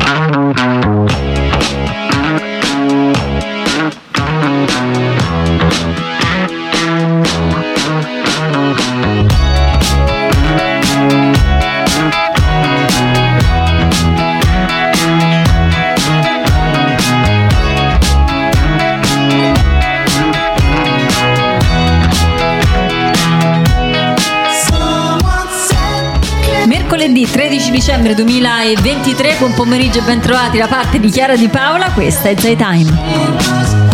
Mercoledì 13 dicembre 2023, buon pomeriggio e ben trovati da parte di Chiara Di Paola, questa è Zaytime.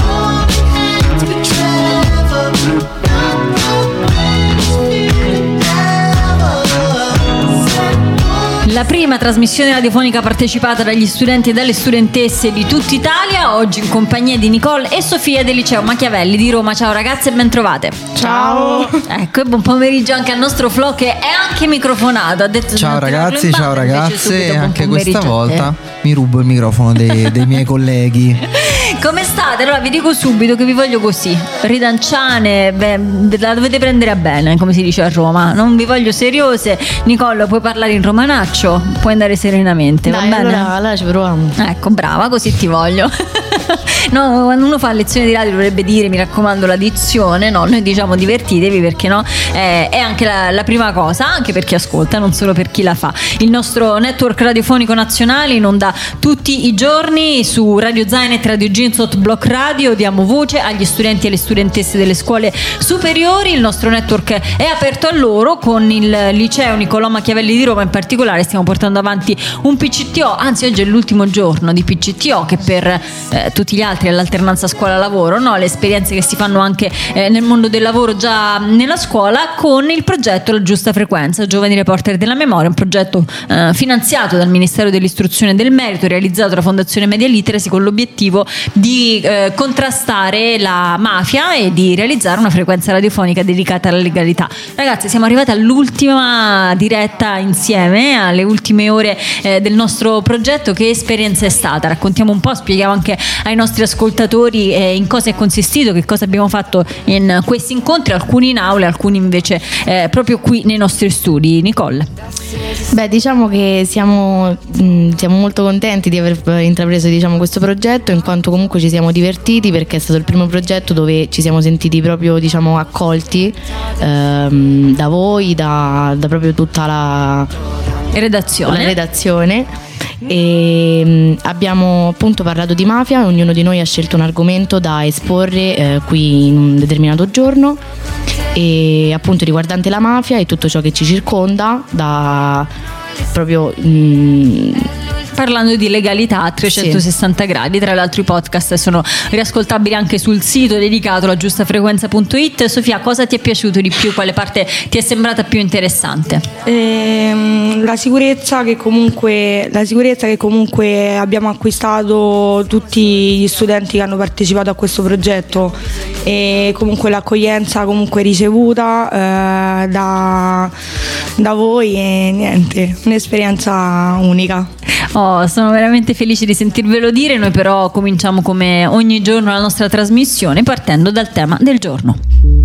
La prima trasmissione radiofonica partecipata dagli studenti e dalle studentesse di tutta Italia, oggi in compagnia di Nicole e Sofia del liceo Machiavelli di Roma. Ciao ragazze e ben trovate. Ciao. Ecco, e buon pomeriggio anche al nostro Flo che è anche microfonato. Ha detto ciao ragazzi, ciao ragazze, anche questa volta mi rubo il microfono dei miei colleghi. Come state? Allora vi dico subito che vi voglio così, ridanciane, la dovete prendere a bene, come si dice a Roma. Non vi voglio seriose. Nicole, puoi parlare in romanaccio? Puoi andare serenamente, dai, va bene? Allora ci proviamo. Ecco, brava, così ti voglio. No, quando uno fa lezione di radio dovrebbe dire, mi raccomando, la dizione. No, noi diciamo divertitevi, perché no? È anche la prima cosa, anche per chi ascolta, non solo per chi la fa. Il nostro network radiofonico nazionale in onda tutti i giorni su Radio Zain e Radio Ginzot Block Radio. Diamo voce agli studenti e alle studentesse delle scuole superiori. Il nostro network è aperto a loro. Con il liceo Niccolò Machiavelli di Roma in particolare stiamo portando avanti un PCTO, anzi oggi è l'ultimo giorno di PCTO, che per tutti gli altri è l'alternanza scuola-lavoro, no? Le esperienze che si fanno anche nel mondo del lavoro già nella scuola, con il progetto La Giusta Frequenza, Giovani Reporter della Memoria, un progetto finanziato dal Ministero dell'Istruzione e del Merito, realizzato dalla Fondazione Media Literacy con l'obiettivo di contrastare la mafia e di realizzare una frequenza radiofonica dedicata alla legalità. Ragazzi, siamo arrivati all'ultima diretta insieme, alle ultime ore del nostro progetto. Che esperienza è stata? Raccontiamo un po', spieghiamo anche ai nostri ascoltatori in cosa è consistito, che cosa abbiamo fatto in questi incontri, alcuni in aula, alcuni invece proprio qui nei nostri studi. Nicole? Beh, diciamo che siamo molto contenti di aver intrapreso, diciamo, questo progetto, in quanto comunque ci siamo divertiti, perché è stato il primo progetto dove ci siamo sentiti proprio, diciamo, accolti da voi, da proprio tutta la redazione. E abbiamo appunto parlato di mafia, ognuno di noi ha scelto un argomento da esporre qui in un determinato giorno, e appunto riguardante la mafia e tutto ciò che ci circonda, da proprio parlando di legalità a 360 gradi. Tra l'altro i podcast sono riascoltabili anche sul sito dedicato alla giustafrequenza.it. Sofia, cosa ti è piaciuto di più? Quale parte ti è sembrata più interessante? La sicurezza che comunque abbiamo acquistato tutti gli studenti che hanno partecipato a questo progetto, e comunque l'accoglienza comunque ricevuta da voi, e niente, un'esperienza unica. Sono veramente felice di sentirvelo dire. Noi però cominciamo come ogni giorno la nostra trasmissione partendo dal tema del giorno.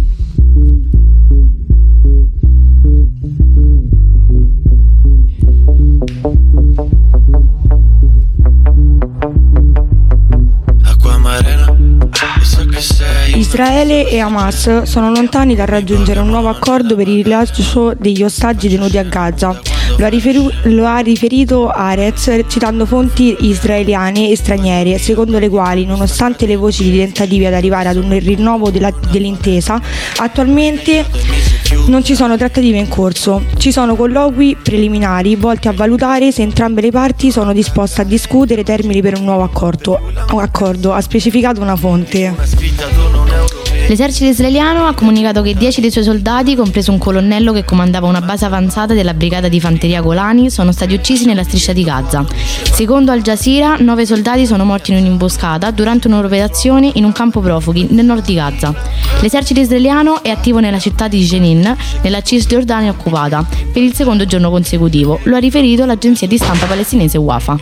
Israele e Hamas sono lontani dal raggiungere un nuovo accordo per il rilascio degli ostaggi tenuti a Gaza. Lo ha riferito Haaretz citando fonti israeliane e straniere, secondo le quali, nonostante le voci di tentativi ad arrivare ad un rinnovo dell'intesa, attualmente non ci sono trattative in corso. Ci sono colloqui preliminari volti a valutare se entrambe le parti sono disposte a discutere termini per un nuovo accordo, ha specificato una fonte. L'esercito israeliano ha comunicato che 10 dei suoi soldati, compreso un colonnello che comandava una base avanzata della brigata di fanteria Golani, sono stati uccisi nella striscia di Gaza. Secondo Al Jazeera, 9 soldati sono morti in un'imboscata durante un'operazione in un campo profughi nel nord di Gaza. L'esercito israeliano è attivo nella città di Jenin, nella Cisgiordania occupata, per il secondo giorno consecutivo. Lo ha riferito l'agenzia di stampa palestinese Wafa.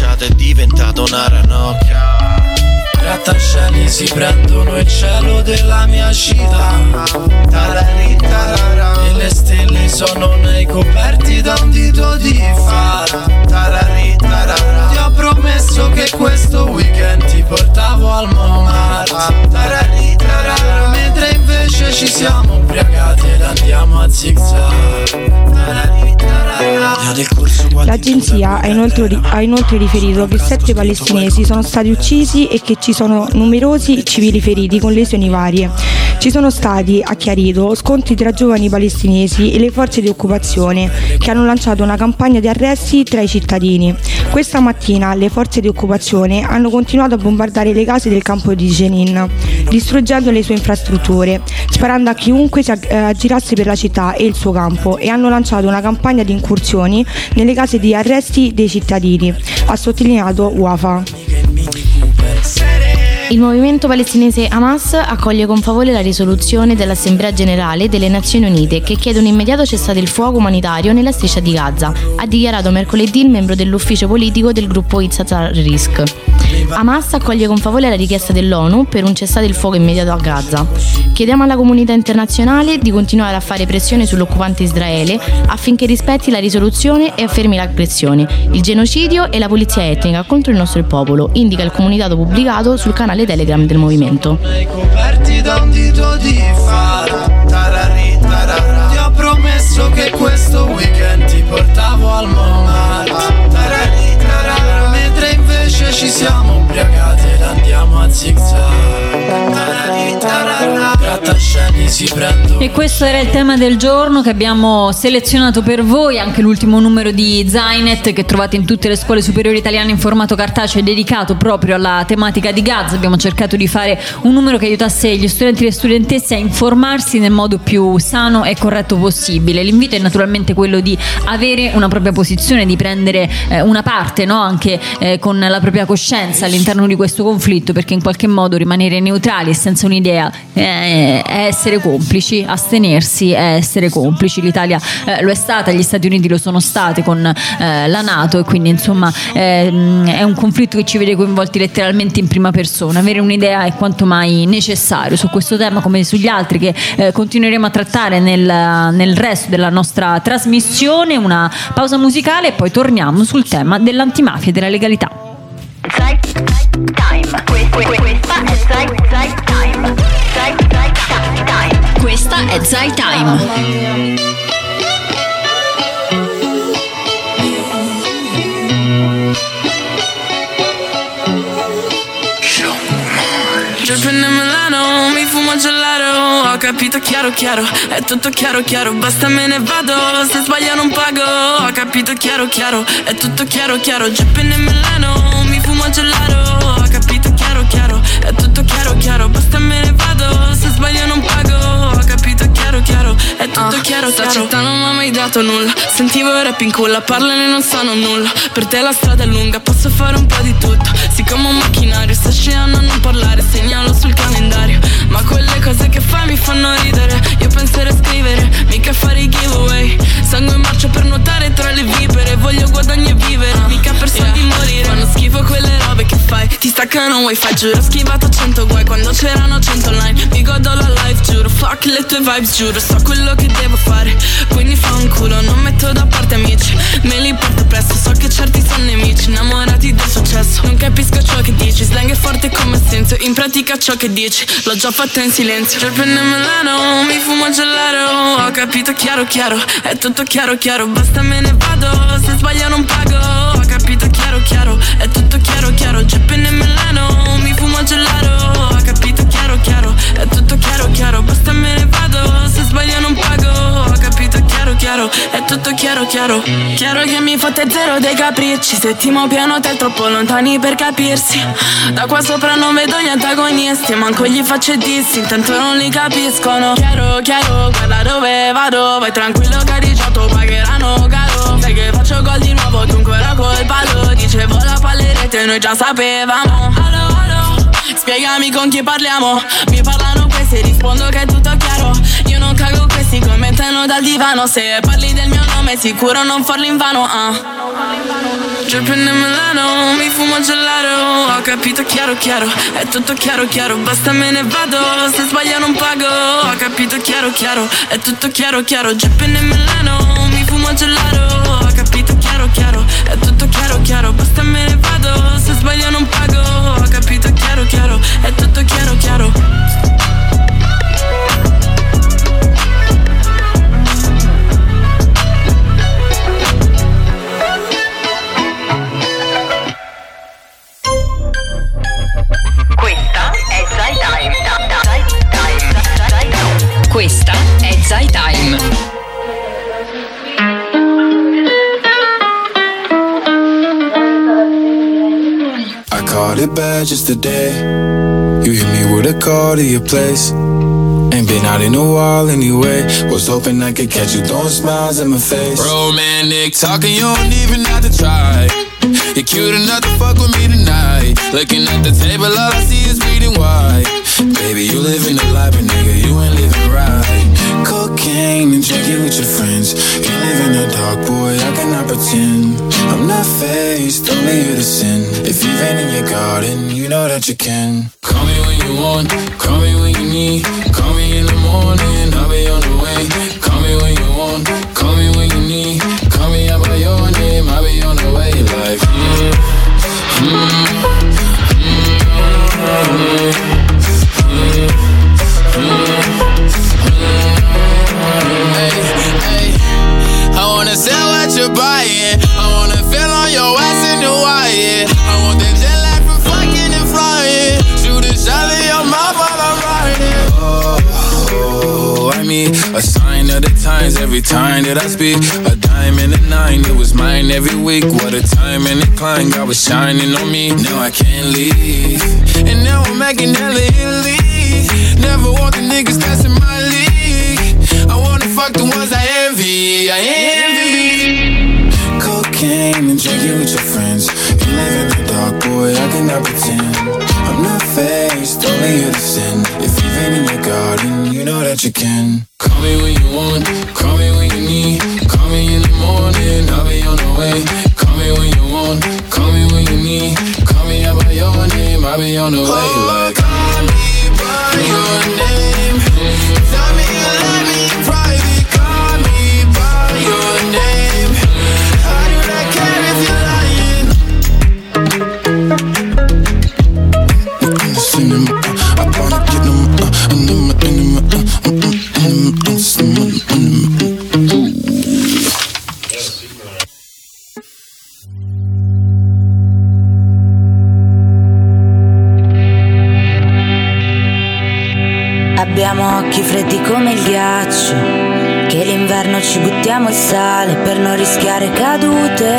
Grattacieli si prendono il cielo della mia città, tarari, tarara, e le stelle sono nei coperti da un dito di fara, tarari, tarara. Ti ho provato L'agenzia ha inoltre riferito che 7 palestinesi sono stati uccisi e che ci sono numerosi civili feriti con lesioni varie. Ci sono stati, ha chiarito, scontri tra giovani palestinesi e le forze di occupazione che hanno lanciato una campagna di arresti tra i cittadini. Questa mattina le forze di occupazione hanno continuato a bombardare le case del campo di Jenin, distruggendo le sue infrastrutture, sparando a chiunque si aggirasse per la città e il suo campo, e hanno lanciato una campagna di incursioni nelle case di arresti dei cittadini, ha sottolineato Wafa. Il movimento palestinese Hamas accoglie con favore la risoluzione dell'Assemblea Generale delle Nazioni Unite che chiede un immediato cessate il fuoco umanitario nella striscia di Gaza, ha dichiarato mercoledì il membro dell'ufficio politico del gruppo Izzat al-Risk. Hamas accoglie con favore la richiesta dell'ONU per un cessate il fuoco immediato a Gaza. Chiediamo alla comunità internazionale di continuare a fare pressione sull'occupante Israele affinché rispetti la risoluzione e affermi l'aggressione, il genocidio e la pulizia etnica contro il nostro popolo, indica il comunicato pubblicato sul canale Telegram del movimento. Coperti da un dito di fara, tararì, tararà. Ti ho promesso che questo weekend ti portavo al Montmartre, tararì, tararà. Mentre invece ci siamo ubriacati ed andiamo a zigzag, tararì, tararà. Grattacieli si prendono. E questo era il tema del giorno che abbiamo selezionato per voi, anche l'ultimo numero di Zainet che trovate in tutte le scuole superiori italiane in formato cartaceo, dedicato proprio alla tematica di Gaza. Abbiamo cercato di fare un numero che aiutasse gli studenti e le studentesse a informarsi nel modo più sano e corretto possibile. L'invito è naturalmente quello di avere una propria posizione, di prendere una parte, no? Anche con la propria coscienza all'interno di questo conflitto, perché in qualche modo rimanere neutrali e senza un'idea è essere complici, astenersi è essere complici. L'Italia lo è stata, gli Stati Uniti lo sono stati con la NATO, e quindi insomma è un conflitto che ci vede coinvolti letteralmente in prima persona. Avere un'idea è quanto mai necessario su questo tema, come sugli altri che continueremo a trattare nel resto della nostra trasmissione. Una pausa musicale e poi torniamo sul tema dell'antimafia e della legalità. Questa è Zai Time. Dripping in Milano, mi fumo gelato. Ho capito chiaro chiaro, è tutto chiaro chiaro. Basta me ne vado, se sbaglio non pago. Ho capito chiaro chiaro, è tutto chiaro chiaro. Dripping in Milano, mi fumo gelato. Ho capito chiaro chiaro, è tutto chiaro chiaro. Basta me ne vado, se sbaglio non pago. Ho capito chiaro chiaro, è tutto chiaro chiaro. Sta città non mi ha mai dato nulla, sentivo il rap in culla, parlane non sanno nulla. Per te la strada è lunga, posso fare un po' di tutto. Siccome un macchinario, sta scegliendo a non parlare, segnalo sul calendario. Ma quelle cose che fai mi fanno ridere. Io penserei a scrivere, mica fare i giveaway. Sangue in marcia per nuotare tra le vipere. Voglio guadagnare e vivere, mica per soldi morire. Fanno schifo quelle robe che fai, ti staccano wifi, giuro. Ho schivato 100 guai quando c'erano 100 online. Mi godo la life, giuro, fuck le tue vibes, giuro. So quello che devo fare, quindi fa un culo. Non metto da parte amici, me li porto presto. So che certi sono nemici, innamorati del successo. Non capisco ciò che dici, slang è forte come senso. In pratica ciò che dici, l'ho già fatto in silenzio. Dripping in Milano, mi fumo gelato. Ho capito chiaro chiaro, è tutto chiaro chiaro. Basta me ne vado, se sbaglio non pago. Ho capito chiaro chiaro, è tutto chiaro chiaro. Dripping in Milano, mi fumo gelato. Ho capito chiaro chiaro, è tutto chiaro chiaro. Basta me ne vado, se sbaglio non pago. Ho capito chiaro chiaro, è tutto chiaro chiaro. Chiaro che mi fate zero dei capricci. Settimo piano hotel troppo lontani per capirsi. Da qua sopra non vedo gli antagonisti, manco gli faccio dissi, intanto non li capiscono. Chiaro chiaro, guarda dove vado. Vai tranquillo che a 18 pagheranno caro. Sai che faccio gol di nuovo, dunque era colpa loro. Dicevo la pallerete, noi già sapevamo. Allo allo, spiegami con chi parliamo. Mi parlano questi, rispondo che è tutto chiaro. Io non cago questi, commentano dal divano. Se parli del mio nome sicuro non farlo in vano. Dripping in Milano, mi fumo gelato. Ho capito chiaro chiaro, è tutto chiaro chiaro. Basta me ne vado, se sbaglio non pago. Ho capito chiaro chiaro, è tutto chiaro chiaro. Dripping in Milano, mi fumo gelato. Ho capito chiaro chiaro, è tutto chiaro chiaro. Basta me ne vado, se sbaglio non pago. Ho capito chiaro chiaro, è tutto chiaro chiaro. caught it bad just today. You hit me with a call to your place. Ain't been out in a while anyway. Was hoping I could catch you throwing smiles in my face. Romantic talking, you don't even have to try. You're cute enough to fuck with me tonight. Looking at the table, all I see is bleeding white. Baby, you living the life, but nigga, you ain't living right. Cocaine and drinking with your friends. Can't live in the dark, boy, I cannot pretend. I'm not faced, only you to sin. If you've been in your garden, you know that you can. Call me when you want, call me when you need. Call me in the morning, I'll be on the way. Call me when you want, call me when you need. Call me out by your name, I'll be on the way. Like, hey, I wanna sell what you're buying. I wanna feel on your ass in Hawaii. I want that jet lag from fucking and flying. Shoot a shot in your mouth while I'm riding. Oh, I mean, a sign of the times every time that I speak. A dime and a nine, it was mine every week. What a time and a climb, God was shining on me. Now I can't leave, and now I'm making hella Italy. Never want the niggas that's in my league. I wanna fuck the ones I envy, I envy. Cocaine and drinking with your friends. You live in the dark, boy, I cannot pretend. I'm not faced, only you to sin. If you've been in your garden, you know that you can. Call me when you want, call me when you need. Call me in the morning, I'll be on the way. Call me when you want, call me when you need. Call me out by your name, I'll be on the way. Like, call me by your name. Tell me you love me in private. Call me by your name. I do not care if you're lying. I wanna get them. Abbiamo occhi freddi come il ghiaccio, che l'inverno ci buttiamo il sale per non rischiare cadute.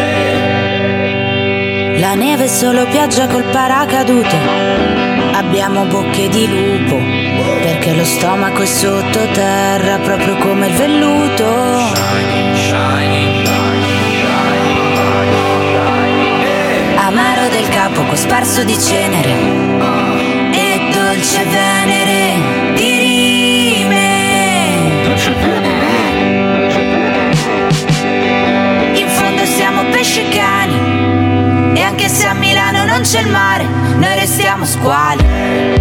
La neve è solo pioggia col paracadute. Abbiamo bocche di lupo, perché lo stomaco è sottoterra, proprio come il velluto. Amaro del capo cosparso di cenere e dolce venere di rime. In fondo siamo pesci e cani, e anche se a Milano non c'è il mare, noi restiamo squali.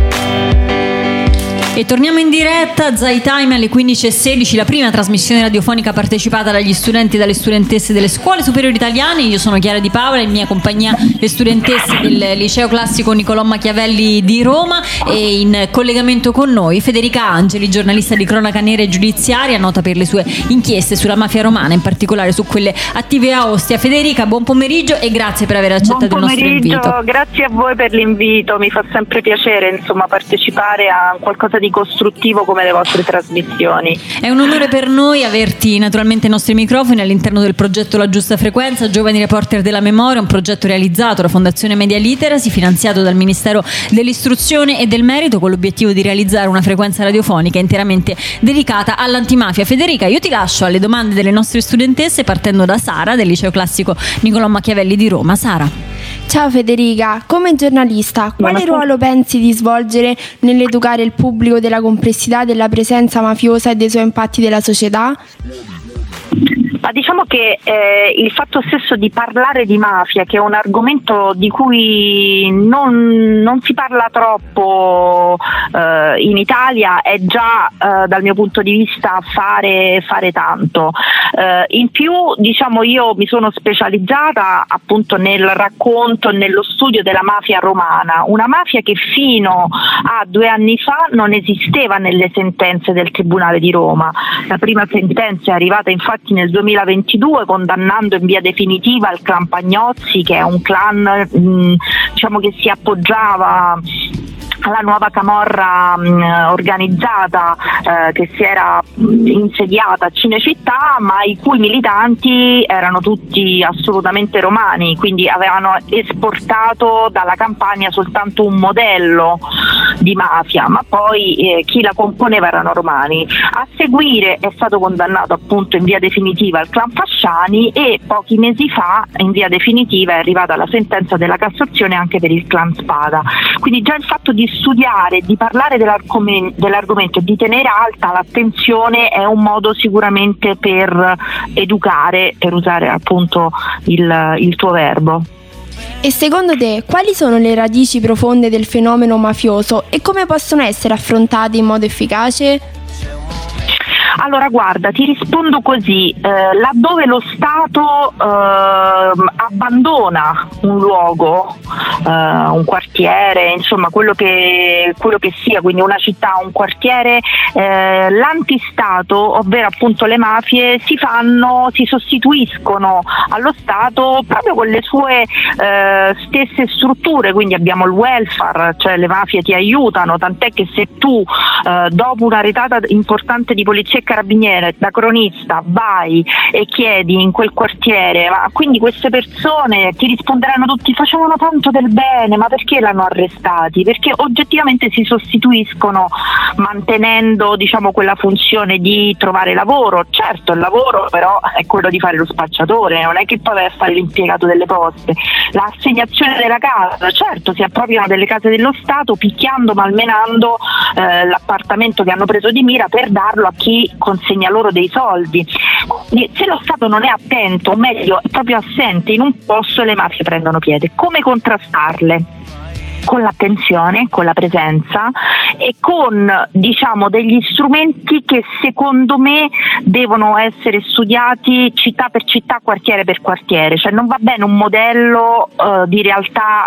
E torniamo in diretta, Zai Time alle 15:16, la prima trasmissione radiofonica partecipata dagli studenti e dalle studentesse delle scuole superiori italiane. Io sono Chiara Di Paola, in mia compagnia le studentesse del liceo classico Niccolò Machiavelli di Roma, e in collegamento con noi Federica Angeli, giornalista di cronaca nera e giudiziaria, nota per le sue inchieste sulla mafia romana, in particolare su quelle attive a Ostia. Federica, buon pomeriggio e grazie per aver accettato il nostro invito. Grazie a voi per l'invito, mi fa sempre piacere partecipare a qualcosa di costruttivo come le vostre trasmissioni. È un onore per noi averti naturalmente ai nostri microfoni all'interno del progetto La Giusta Frequenza, Giovani Reporter della Memoria, un progetto realizzato da Fondazione Media Literacy, finanziato dal Ministero dell'Istruzione e del Merito, con l'obiettivo di realizzare una frequenza radiofonica interamente dedicata all'antimafia. Federica, io ti lascio alle domande delle nostre studentesse, partendo da Sara del liceo classico Niccolò Machiavelli di Roma. Sara. Ciao Federica, come giornalista, quale ruolo pensi di svolgere nell'educare il pubblico della complessità della presenza mafiosa e dei suoi impatti della società? Ma diciamo che il fatto stesso di parlare di mafia, che è un argomento di cui non si parla troppo in Italia, è già dal mio punto di vista fare tanto. In più, diciamo, io mi sono specializzata appunto nel racconto e nello studio della mafia romana, una mafia che fino a 2 anni fa non esisteva nelle sentenze del Tribunale di Roma. La prima sentenza è arrivata infatti nel 2022, condannando in via definitiva il clan Pagnozzi, che è un clan diciamo che si appoggiava alla nuova camorra organizzata che si era insediata a Cinecittà, ma i cui militanti erano tutti assolutamente romani, quindi avevano esportato dalla Campania soltanto un modello di mafia, ma poi chi la componeva erano romani. A seguire è stato condannato appunto in via definitiva il clan Fasciani, e pochi mesi fa in via definitiva è arrivata la sentenza della Cassazione anche per il clan Spada. Quindi già il fatto di studiare, di parlare dell'argomento e di tenere alta l'attenzione è un modo sicuramente per educare, per usare appunto il tuo verbo. E secondo te quali sono le radici profonde del fenomeno mafioso e come possono essere affrontate in modo efficace? Allora guarda, ti rispondo così, laddove lo Stato abbandona un luogo, un quartiere, insomma quello che sia, quindi una città, un quartiere, l'antistato, ovvero appunto le mafie, si sostituiscono allo Stato proprio con le sue stesse strutture, quindi abbiamo il welfare, cioè le mafie ti aiutano, tant'è che se tu dopo una retata importante di polizia e carabiniere, da cronista, vai e chiedi in quel quartiere, ma quindi queste persone ti risponderanno tutti: facevano tanto del bene, ma perché l'hanno arrestati? Perché oggettivamente si sostituiscono, mantenendo diciamo quella funzione di trovare lavoro. Certo, il lavoro però è quello di fare lo spacciatore, non è che poi vai a fare l'impiegato delle poste. L'assegnazione della casa, certo, si appropriano delle case dello Stato picchiando, malmenando l'appartamento che hanno preso di mira per darlo a chi consegna loro dei soldi. Quindi, se lo Stato non è attento, o meglio è proprio assente in un posto, le mafie prendono piede. Come contrastarle? Con l'attenzione, con la presenza e con diciamo degli strumenti che secondo me devono essere studiati città per città, quartiere per quartiere, cioè non va bene un modello di realtà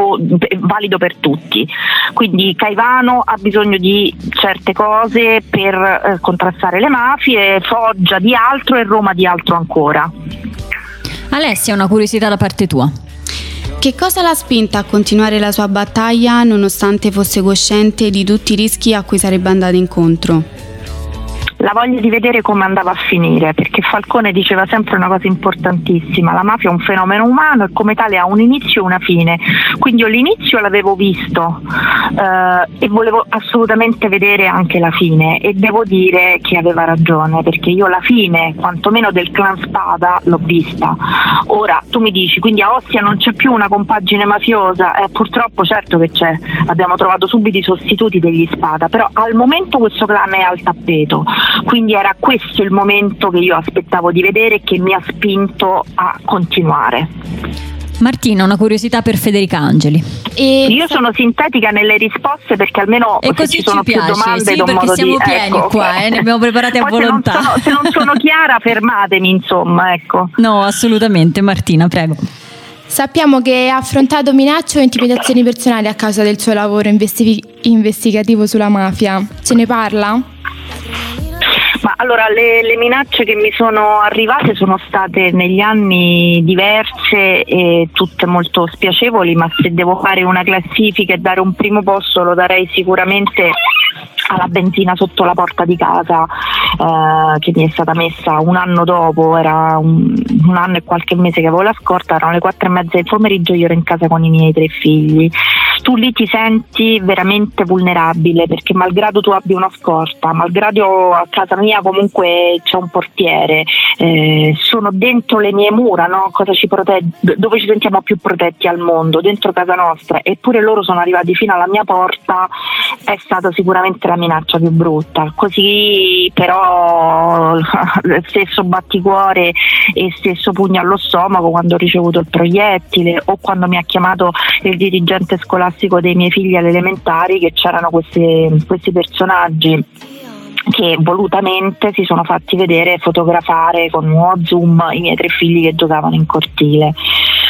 valido per tutti. Quindi Caivano ha bisogno di certe cose per contrastare le mafie, Foggia di altro e Roma di altro ancora. Alessia, una curiosità da parte tua. Che cosa l'ha spinta a continuare la sua battaglia nonostante fosse cosciente di tutti i rischi a cui sarebbe andata incontro? La voglia di vedere come andava a finire, perché Falcone diceva sempre una cosa importantissima: la mafia è un fenomeno umano e come tale ha un inizio e una fine. Quindi io l'inizio l'avevo visto e volevo assolutamente vedere anche la fine, e devo dire che aveva ragione, perché io la fine quantomeno del clan Spada l'ho vista. Ora tu mi dici, quindi a Ostia non c'è più una compagine mafiosa? Purtroppo certo che c'è, abbiamo trovato subito i sostituti degli Spada, però al momento questo clan è al tappeto. Quindi era questo il momento che io aspettavo di vedere e che mi ha spinto a continuare. Martina, una curiosità per Federica Angeli. Io sono sintetica nelle risposte perché almeno e così ci sono più piace, domande sì, do un modo siamo di pieni qua, ne abbiamo preparate a poi volontà. Se non sono chiara fermatemi, insomma, ecco. No, assolutamente. Martina, prego. Sappiamo che ha affrontato minacce o intimidazioni personali a causa del suo lavoro investigativo sulla mafia. Ce ne parla? Ma allora le minacce che mi sono arrivate sono state negli anni diverse e tutte molto spiacevoli, ma se devo fare una classifica e dare un primo posto lo darei sicuramente alla benzina sotto la porta di casa, che mi è stata messa un anno dopo, era un anno e qualche mese che avevo la scorta, erano le 4:30 del pomeriggio, io ero in casa con i miei 3 figli. Tu lì ti senti veramente vulnerabile, perché malgrado tu abbia una scorta, malgrado a casa mia comunque c'è un portiere, sono dentro le mie mura, no? Cosa ci protegge, dove ci sentiamo più protetti al mondo, dentro casa nostra, eppure loro sono arrivati fino alla mia porta, è stata sicuramente la minaccia più brutta. Così però stesso batticuore e stesso pugno allo stomaco quando ho ricevuto il proiettile, o quando mi ha chiamato il dirigente scolastico dei miei figli alle elementari, che c'erano questi personaggi che volutamente si sono fatti vedere e fotografare con uno zoom i miei 3 figli che giocavano in cortile.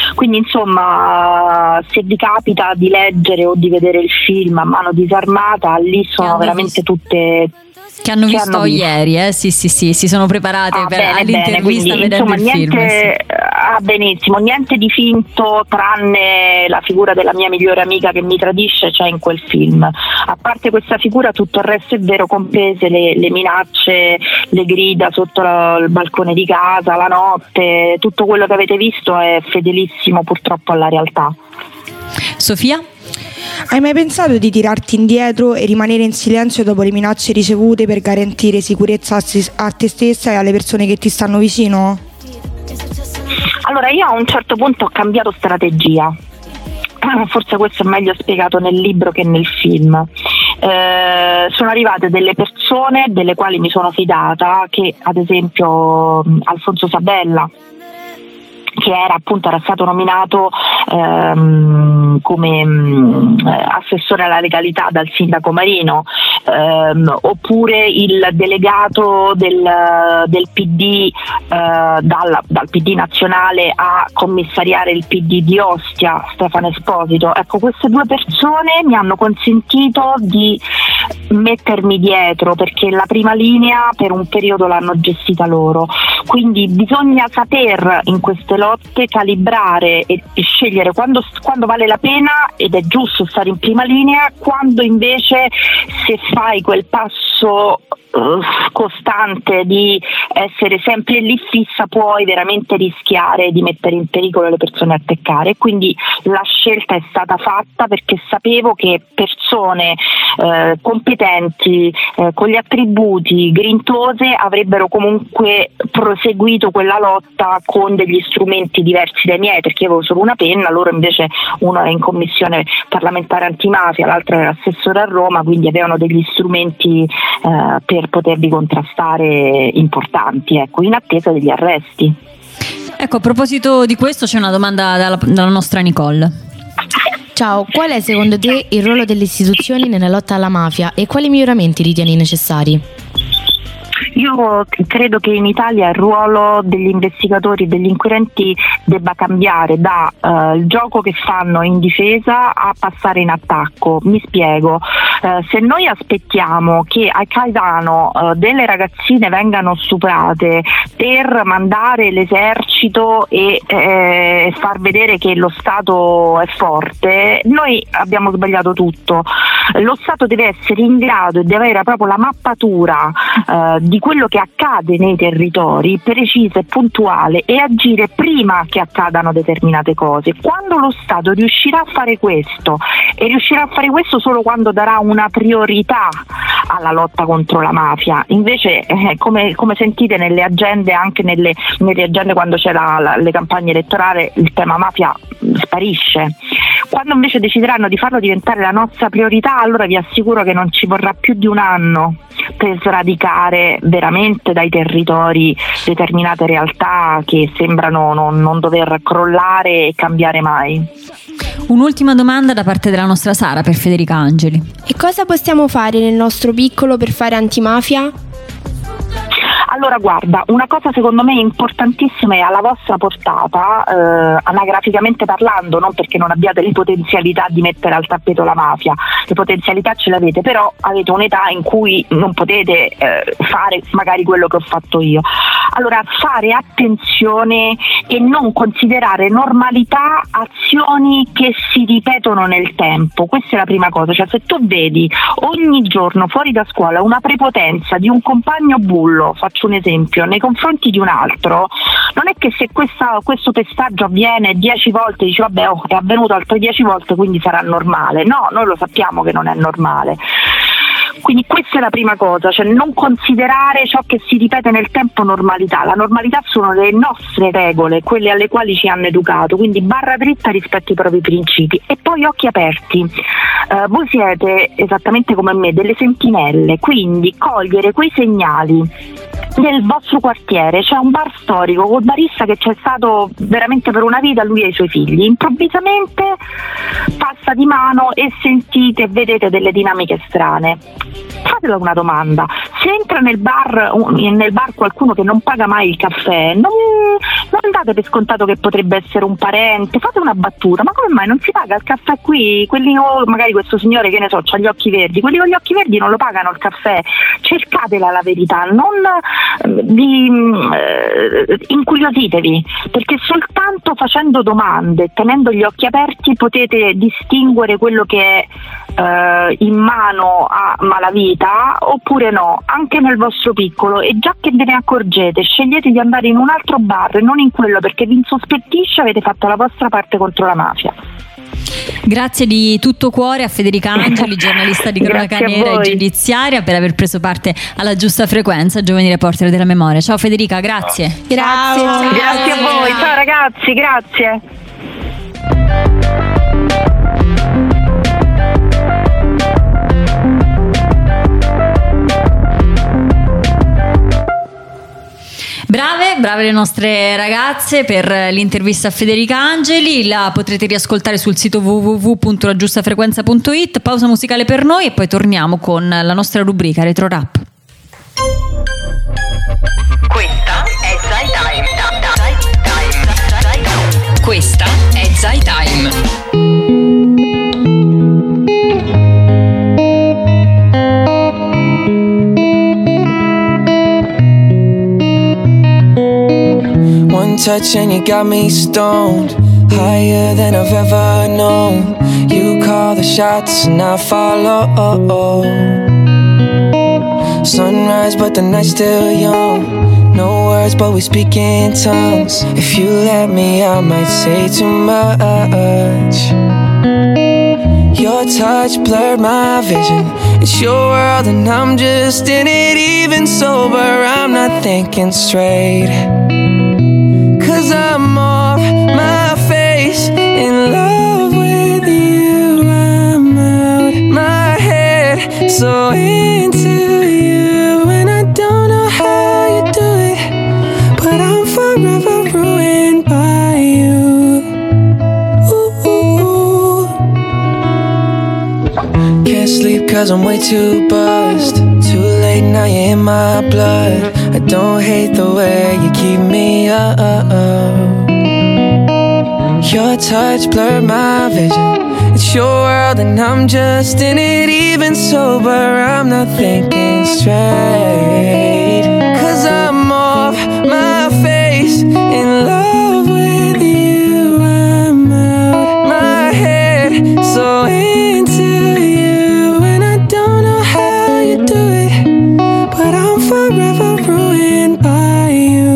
Quindi insomma, se vi capita di leggere o di vedere il film A mano disarmata, lì sono veramente tutte che hanno visto ieri, sì, si sono preparate all'intervista vedendo il film. Benissimo, niente di finto tranne la figura della mia migliore amica che mi tradisce c'è in quel film. A parte questa figura tutto il resto è vero, comprese le minacce, le grida sotto il balcone di casa, la notte, tutto quello che avete visto è fedelissimo purtroppo alla realtà. Sofia? Hai mai pensato di tirarti indietro e rimanere in silenzio dopo le minacce ricevute per garantire sicurezza a te stessa e alle persone che ti stanno vicino? Allora, io a un certo punto ho cambiato strategia, forse questo è meglio spiegato nel libro che nel film. Sono arrivate delle persone delle quali mi sono fidata, che ad esempio Alfonso Sabella, che era stato nominato come assessore alla legalità dal sindaco Marino, oppure il delegato del PD dal PD nazionale a commissariare il PD di Ostia, Stefano Esposito. Ecco, queste due persone mi hanno consentito di mettermi dietro, perché la prima linea per un periodo l'hanno gestita loro, quindi bisogna saper in queste lotte calibrare e scegliere quando vale la pena ed è giusto stare in prima linea, quando invece, se fai quel passo costante di essere sempre lì fissa, puoi veramente rischiare di mettere in pericolo le persone a teccare. Quindi la scelta è stata fatta perché sapevo che persone competenti, con gli attributi, grintose, avrebbero comunque proseguito quella lotta con degli strumenti diversi dai miei, perché io avevo solo una penna, loro invece, uno era in commissione parlamentare antimafia, l'altro era assessore a Roma, quindi avevano degli strumenti per poterli contrastare importanti, ecco, in attesa degli arresti. Ecco, a proposito di questo c'è una domanda dalla nostra Nicole. Ciao, qual è secondo te il ruolo delle istituzioni nella lotta alla mafia e quali miglioramenti ritieni necessari? Io credo che in Italia il ruolo degli investigatori e degli inquirenti debba cambiare da il gioco che fanno in difesa a passare in attacco. Mi spiego, se noi aspettiamo che a Caivano delle ragazzine vengano stuprate per mandare l'esercito e far vedere che lo Stato è forte, noi abbiamo sbagliato tutto. Lo Stato deve essere in grado di avere proprio la mappatura di quello che accade nei territori, precisa e puntuale, e agire prima che accadano determinate cose. Quando lo Stato riuscirà a fare questo, e riuscirà a fare questo solo quando darà una priorità alla lotta contro la mafia, invece come sentite nelle agende, anche nelle agende quando c'è le campagne elettorali, il tema mafia sparisce. Quando invece decideranno di farlo diventare la nostra priorità, allora vi assicuro che non ci vorrà più di un anno per sradicare veramente dai territori determinate realtà che sembrano non dover crollare e cambiare mai. Un'ultima domanda da parte della nostra Sara per Federica Angeli. E cosa possiamo fare nel nostro piccolo per fare antimafia? Allora, guarda, una cosa secondo me importantissima e alla vostra portata, anagraficamente parlando, non perché non abbiate le potenzialità di mettere al tappeto la mafia, le potenzialità ce l'avete, però avete un'età in cui non potete fare magari quello che ho fatto io. Allora, fare attenzione e non considerare normalità azioni che si ripetono nel tempo. Questa è la prima cosa, cioè se tu vedi ogni giorno fuori da scuola una prepotenza di un compagno bullo, faccio un esempio, nei confronti di un altro, non è che se questo pestaggio avviene 10 volte dici vabbè, è avvenuto altre 10 volte quindi sarà normale. No, noi lo sappiamo che non è normale. Quindi questa è la prima cosa, cioè non considerare ciò che si ripete nel tempo normalità. La normalità sono le nostre regole, quelle alle quali ci hanno educato, quindi barra dritta rispetto ai propri principi. E poi occhi aperti, voi siete esattamente come me delle sentinelle, quindi cogliere quei segnali. Nel vostro quartiere c'è un bar storico col barista che c'è stato veramente per una vita, lui e i suoi figli, improvvisamente passa di mano e sentite e vedete delle dinamiche strane. Fatela una domanda: se entra nel bar qualcuno che non paga mai il caffè, non date per scontato che potrebbe essere un parente, fate una battuta: ma come mai non si paga il caffè qui? Quelli, magari questo signore, che ne so, c'ha gli occhi verdi, quelli con gli occhi verdi non lo pagano il caffè. Cercatela la verità, non incuriositevi, perché soltanto facendo domande, tenendo gli occhi aperti, potete distinguere quello che è in mano a malavita oppure no, anche nel vostro piccolo. E già che ve ne accorgete, scegliete di andare in un altro bar e non in quello, perché vi insospettisce, avete fatto la vostra parte contro la mafia. Grazie di tutto cuore a Federica Angeli, giornalista di cronaca nera e giudiziaria, per aver preso parte alla Giusta Frequenza, Giovani Reporter della Memoria. Ciao Federica, grazie. Grazie a voi, ciao ragazzi, grazie. Brave le nostre ragazze per l'intervista a Federica Angeli. La potrete riascoltare sul sito www.laggiustafrequenza.it. Pausa musicale per noi e poi torniamo con la nostra rubrica Retro Rap. Questa è Zai Time. Questa è Zai Time. One touch and you got me stoned, higher than I've ever known. You call the shots and I follow. Sunrise but the night's still young. No words but we speak in tongues. If you let me I might say too much. Your touch blurred my vision. It's your world and I'm just in it. Even sober I'm not thinking straight. 'Cause I'm off my face, in love with you. I'm out my head, so into you. And I don't know how you do it, but I'm forever ruined by you. Ooh. Can't sleep 'cause I'm way too buzzed. Too late now, you're in my blood. I don't hate the way you keep me up. Your touch blurred my vision. It's your world and I'm just in it. Even sober I'm not thinking straight. 'Cause I'm off my face, in love with you. I'm out my head, so into you. And I don't know how you do it, but I'm forever ruined by you.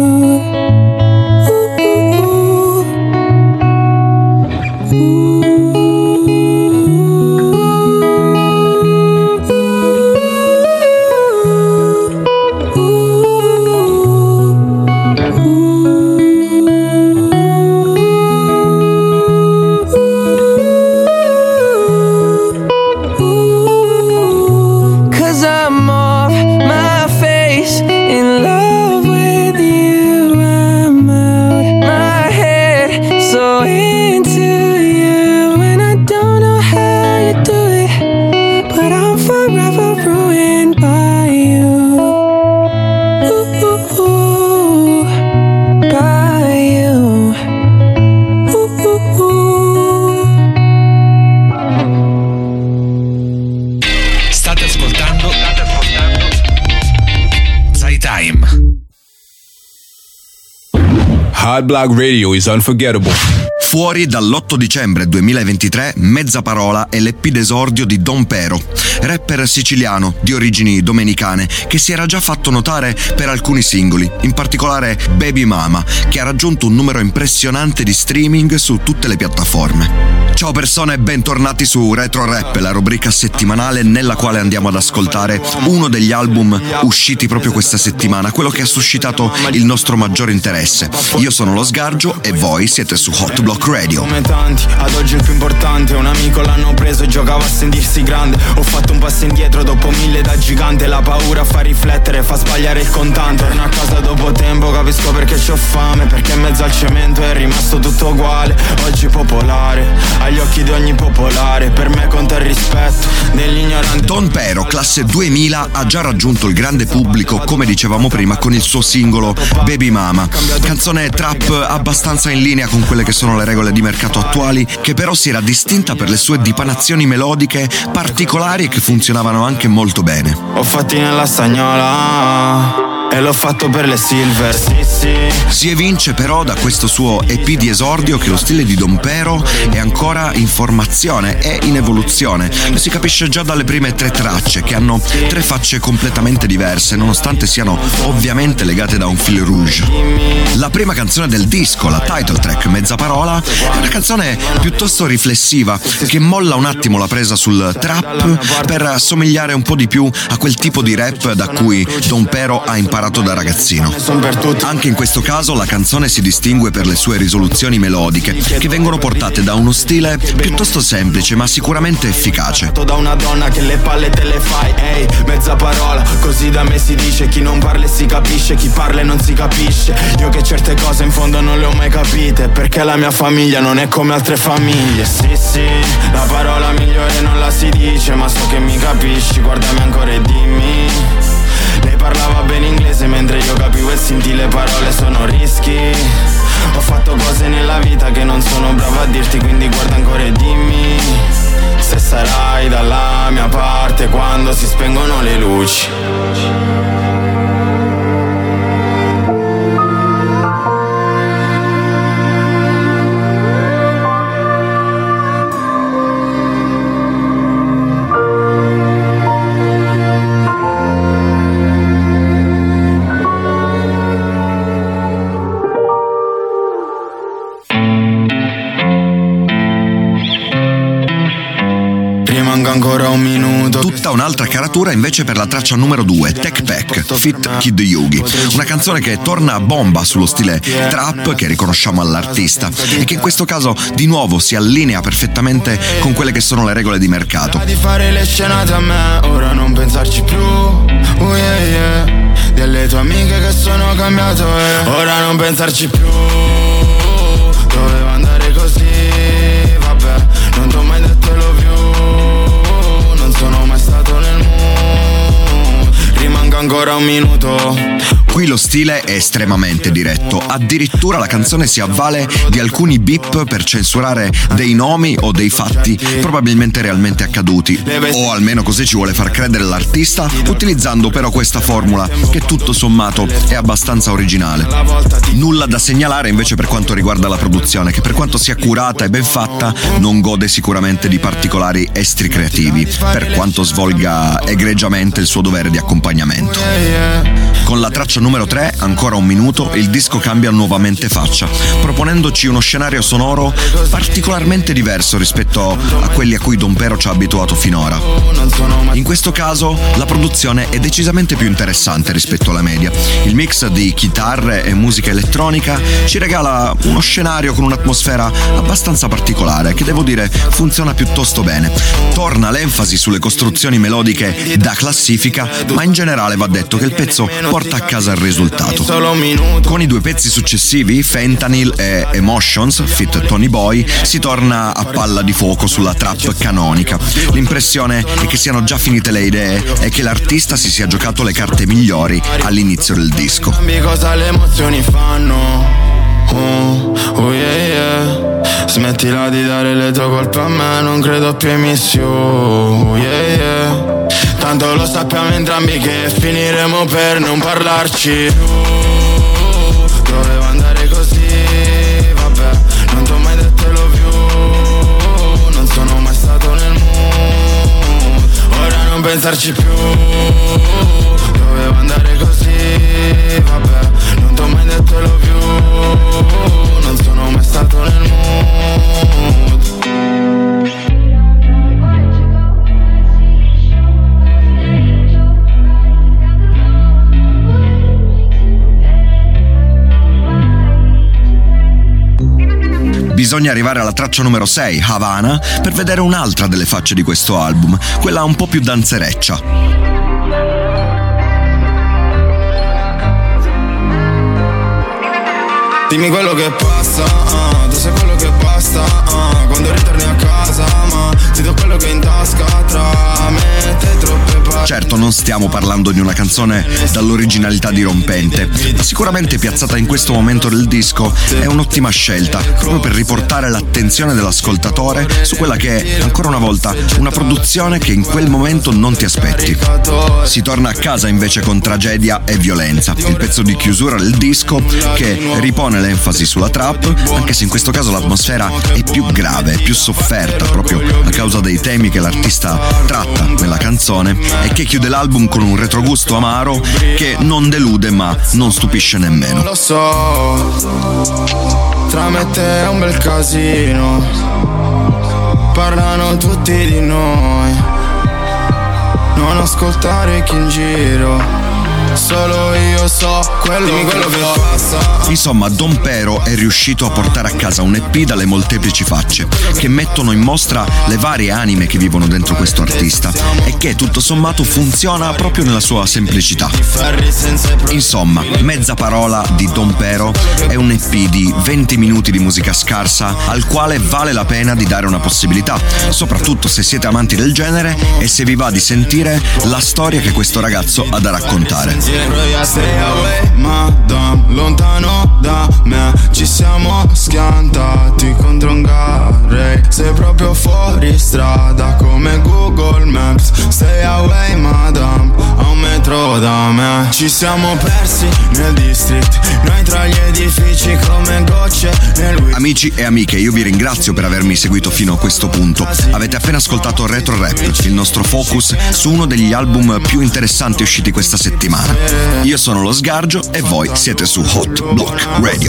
Hot Block Radio is unforgettable. Fuori dall'8 dicembre 2023, Mezza Parola è l'EP d'esordio di Don Pero, rapper siciliano di origini domenicane che si era già fatto notare per alcuni singoli, in particolare Baby Mama, che ha raggiunto un numero impressionante di streaming su tutte le piattaforme. Ciao persone e bentornati su Retro Rap, la rubrica settimanale nella quale andiamo ad ascoltare uno degli album usciti proprio questa settimana, quello che ha suscitato il nostro maggiore interesse. Io sono Lo Sgargio e voi siete su Hot Block Radio. Come tanti, ad oggi il più importante, un amico l'hanno preso giocava a sentirsi grande. Ho fatto un passo indietro dopo 1000 da gigante. La paura fa riflettere, fa sbagliare il contante. Torno a casa dopo tempo, capisco perché c'ho fame, perché in mezzo al cemento è rimasto tutto uguale. Oggi popolare, agli occhi di ogni popolare, per me conta il rispetto degli ignoranti. Don Pero, classe 2000, ha già raggiunto il grande pubblico, come dicevamo prima, con il suo singolo Baby Mama, canzone trap abbastanza in linea con quelle che sono le regole di mercato attuali, che però si era distinta per le sue dipanazioni melodiche particolari e che funzionavano anche molto bene. Ho fatti nella stagnola e l'ho fatto per le Silver, sì sì. Si evince però da questo suo EP di esordio che lo stile di Don Pero è ancora in formazione e in evoluzione. Lo si capisce già dalle prime 3 tracce, che hanno 3 facce completamente diverse, nonostante siano ovviamente legate da un fil rouge. La prima canzone del disco, la title track Mezza Parola, è una canzone piuttosto riflessiva che molla un attimo la presa sul trap per assomigliare un po' di più a quel tipo di rap da cui Don Pero ha imparato da ragazzino. Anche in questo caso la canzone si distingue per le sue risoluzioni melodiche, che vengono portate da uno stile piuttosto semplice ma sicuramente efficace. Da una donna che le palle te le fai, ehi, mezza parola, così da me si dice. Chi non parla si capisce, chi parla e non si capisce. Io che certe cose in fondo non le ho mai capite, perché la mia famiglia non è come altre famiglie. Sì sì, la parola migliore non la si dice, ma so che mi capisci, guardami ancora e dimmi. Lei parlava bene inglese mentre io capivo e senti le parole sono rischi. Ho fatto cose nella vita che non sono bravo a dirti, quindi guarda ancora e dimmi se sarai dalla mia parte quando si spengono le luci. Ancora un minuto. Tutta un'altra caratura invece per la traccia numero 2, Tech Pack, feat Kid Yugi, una canzone che torna a bomba sullo stile trap che riconosciamo all'artista e che in questo caso di nuovo si allinea perfettamente con quelle che sono le regole di mercato. Di fare le scenate a me, ora non pensarci più, oh yeah yeah, delle tue amiche che sono cambiato ora non pensarci più, doveva andare così, vabbè, non t'ho mai detto love you. Sono mai stato nel mood, rimango ancora un minuto. Qui lo stile è estremamente diretto, addirittura la canzone si avvale di alcuni beep per censurare dei nomi o dei fatti probabilmente realmente accaduti, o almeno così ci vuole far credere l'artista, utilizzando però questa formula che tutto sommato è abbastanza originale. Nulla da segnalare invece per quanto riguarda la produzione, che per quanto sia curata e ben fatta non gode sicuramente di particolari estri creativi, per quanto svolga egregiamente il suo dovere di accompagnamento. Con la traccia numero 3, ancora un minuto, il disco cambia nuovamente faccia, proponendoci uno scenario sonoro particolarmente diverso rispetto a quelli a cui Don Pero ci ha abituato finora. In questo caso la produzione è decisamente più interessante rispetto alla media. Il mix di chitarre e musica elettronica ci regala uno scenario con un'atmosfera abbastanza particolare che, devo dire, funziona piuttosto bene. Torna l'enfasi sulle costruzioni melodiche da classifica, ma in generale va detto che il pezzo porta a casa il risultato. Con i 2 pezzi successivi, Fentanyl e Emotions, feat Tony Boy, si torna a palla di fuoco sulla trap canonica. L'impressione è che siano già finite le idee e che l'artista si sia giocato le carte migliori all'inizio del disco. Cosa le emozioni fanno? Oh yeah yeah. Smettila di dare le tue colpe a me, non credo più ai missioni. Oh yeah yeah. Tanto lo sappiamo entrambi che finiremo per non parlarci. Doveva andare così, vabbè, non t'ho mai detto love you, non sono mai stato nel mood, ora non pensarci più. Doveva andare così, vabbè, non t'ho mai detto love you, non sono mai stato nel mood. Bisogna arrivare alla traccia numero 6, Havana, per vedere un'altra delle facce di questo album, quella un po' più danzereccia. Dimmi quello che passa, tu sai quello che basta, quando ritorni a casa, ma ti do quello che in tasca tra me e te troppe parole. Certo, non stiamo parlando di una canzone dall'originalità dirompente, ma sicuramente piazzata in questo momento del disco è un'ottima scelta, proprio per riportare l'attenzione dell'ascoltatore su quella che è, ancora una volta, una produzione che in quel momento non ti aspetti. Si torna a casa invece con Tragedia e Violenza, il pezzo di chiusura del disco che ripone l'enfasi sulla trap, anche se in questo caso l'atmosfera è più grave, più sofferta, proprio a causa dei temi che l'artista tratta nella canzone, e che chiude l'album con un retrogusto amaro che non delude ma non stupisce nemmeno. Lo so, tra me e te è un bel casino, parlano tutti di noi, non ascoltare chi in giro, solo io so quello che passa. Insomma, Don Pero è riuscito a portare a casa un EP dalle molteplici facce che mettono in mostra le varie anime che vivono dentro questo artista e che tutto sommato funziona proprio nella sua semplicità. Insomma, Mezza Parola di Don Pero è un EP di 20 minuti di musica scarsa al quale vale la pena di dare una possibilità, soprattutto se siete amanti del genere e se vi va di sentire la storia che questo ragazzo ha da raccontare. Stay away, madame, lontano da me. Ci siamo schiantati contro un Garray. Sei proprio fuori strada come Google Maps. Stay away, madame, a un metro da me. Ci siamo persi nel district, noi tra gli edifici come gocce nel whisky. Amici e amiche, io vi ringrazio per avermi seguito fino a questo punto. Avete appena ascoltato Retro Rap, il nostro focus su uno degli album più interessanti usciti questa settimana. Io sono lo Sgargio e voi siete su Hot Block Radio.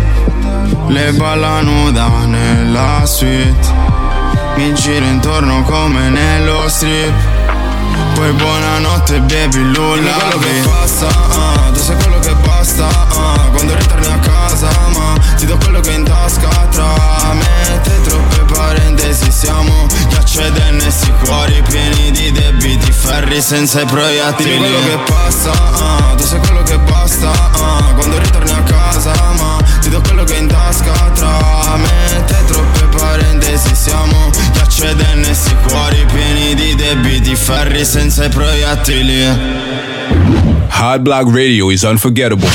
Le balla nuda nella suite, mi giro intorno come nello strip. Poi buonanotte baby, lullaby. Quello che passa, tu sai quello che basta, quando ritorni a casa, ma ti do quello che in tasca tra me e te troppe parentesi. Siamo ghiaccio ed NS, cuori pieni di debiti, ferri senza i proiettili. Quello che passa, tu sai quello che basta, quando ritorni a casa, ma ti do quello che in tasca tra me e te troppe parentesi. Siamo ghiaccio ed NS, cuori pieni di debiti, ferri senza i proiettili. Hot Block Radio is unforgettable.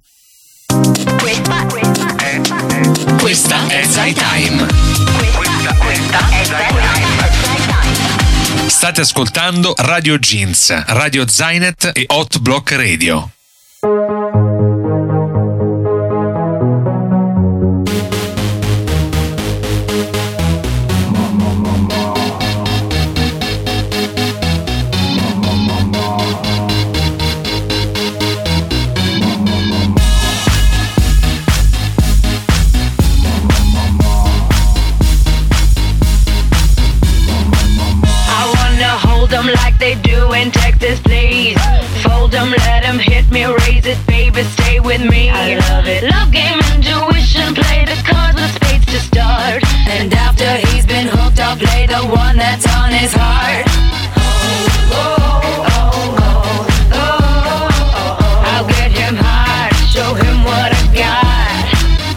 Questa è Zai Time. Questa è Zai Time. State ascoltando Radio Jeans, Radio Zainet e Hot Block Radio. Like they do in Texas, please. Fold them, let them hit me, raise it, baby, stay with me. I love it. Love game, intuition, play the cards with spades to start. And after he's been hooked, I'll play the one that's on his heart. I'll get him high, show him what I got.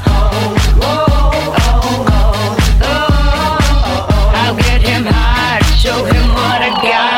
I'll get him high, show him what I got.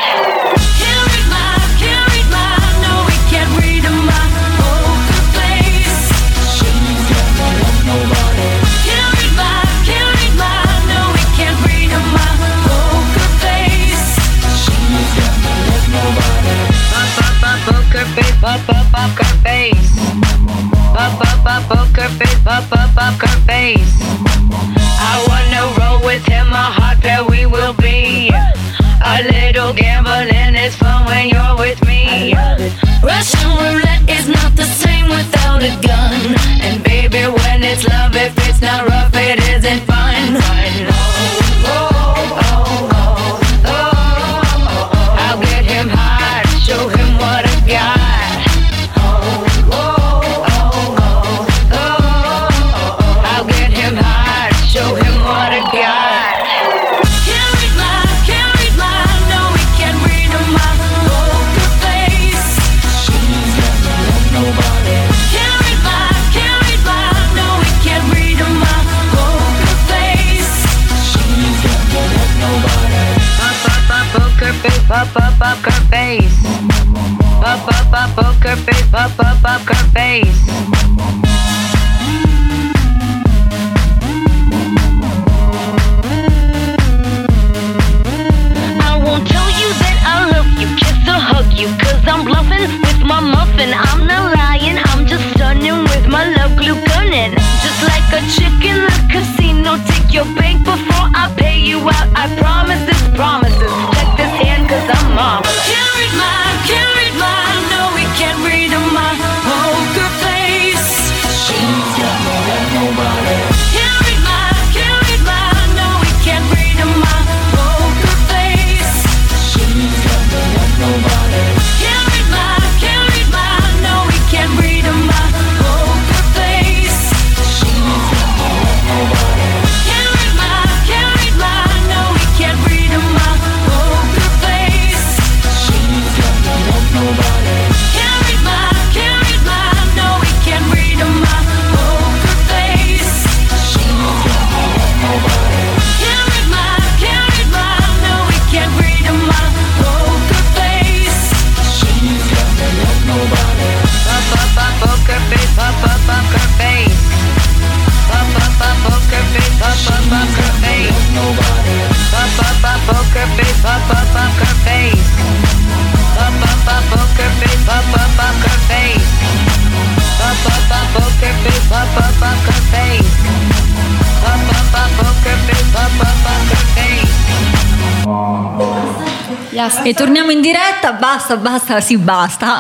Poker face, poker face, poker face. I wanna roll with him, a hot pair we will be. A little gambling is fun when you're with me. Russian roulette is not the same without a gun. And baby, when it's love, if it's not rough, it isn't fun. I'll get him high, show him what I got. poker face. Poker face, poker face. I won't tell you that I love you, kiss or hug you, 'cause I'm bluffing with my muffin. I'm not lying, I'm just stunning with my love glue gunning. Just like a chick in the casino, take your bank before I pay you out. I promise this promises. Check this hand 'cause I'm marvelous. Can't read mine, no we can't read my poker face. She's got more than nobody. Can't read mine, no we can't read my poker face. She's got more than nobody. Can't read mine, no we can't read my poker face. She's got more than nobody. Can't read mine, no we can't read my poker face. She's got more than nobody. Can't read mine, no we can't read my poker face. She's got more than nobody. Can't read mine, no we can't read my poker face. She's got more than nobody. Poker face, poker face. Poker face, poker face. Nobody. Poker face, poker face. Poker face, poker face. Poker face, poker face. Poker face, poker face. E torniamo in diretta, basta, sì basta.